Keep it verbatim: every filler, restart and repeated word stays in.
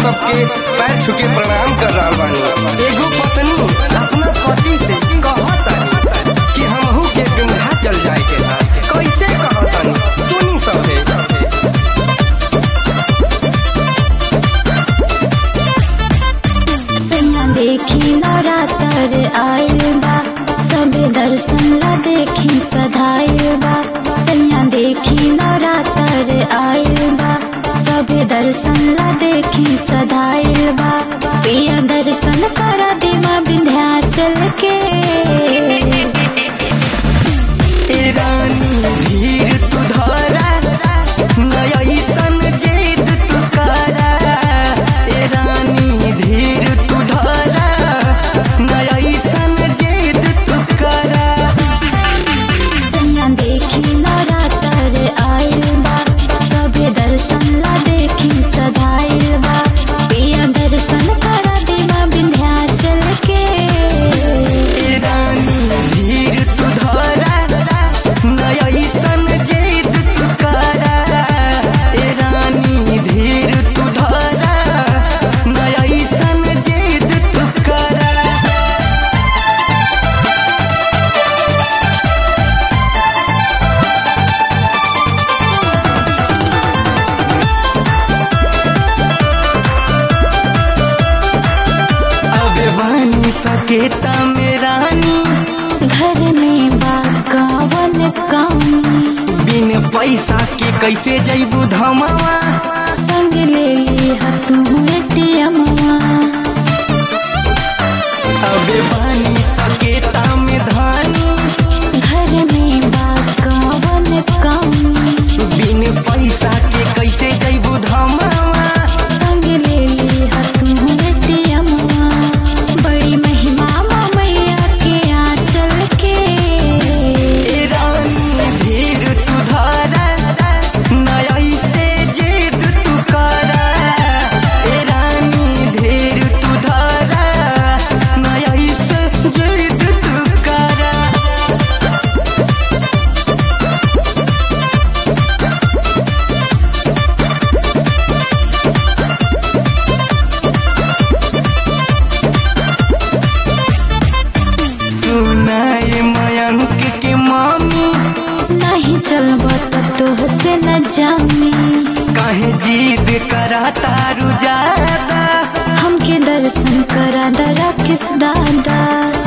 सबके पैर छू के प्रणाम कर रहा बानी। एगो पत्नी अपना पति से कहतानी कि हमहू के विंध्याचल जाए के बा। कैसे कहतानी सुनी सबे। सैया देखी नवरात्र आइल बा, सबे दर्शन ला देखी सधाइल बा। सैया देखी नवरात्र आइल बा, सबे दर्शन ला देखी सधाइल बा। पिया दर्शन करा दिमा विंध्याचल के। ए रानी धीर तू धरा, नया सन जेद तू करा। ए रानी धीर तू धरा, नया सन जेद तू करा। सैया देखी नवरात्र आइल बा, सबे दर्शन ला देखी सधाइल बा। पिया दर्शन करा दिमा विंध्याचल के। ए रानी धीर तू धरा, नया सन जेद तू करा। ए रानी धीर तू धरा, नया सन जेद तू करा। अबे बानी सकेता में रानी, घर में बा कवन कमी, बिन पैसा के कैसे जैबू धमावा। संग ले ली तू एटीएमवा। अबे बानी सकेता में धानी, घर में बा कवन कमी, बिन पैसा के कैसे जैबू धमावा। संग ले ली तू एटीएमवा। बड़ी महिमा मैया के आंचल के। ए रानी धीर तू धरा, नया से जेद तू करा। ए रानी धीर तू धरा, नया से जेद तू करा। सुनाए मयंक के मामी, नहीं चलबा त तोह से न जामी। काहे जिद करा तारू ज्यादा। हमके दर्शन करा दरा किस दादा।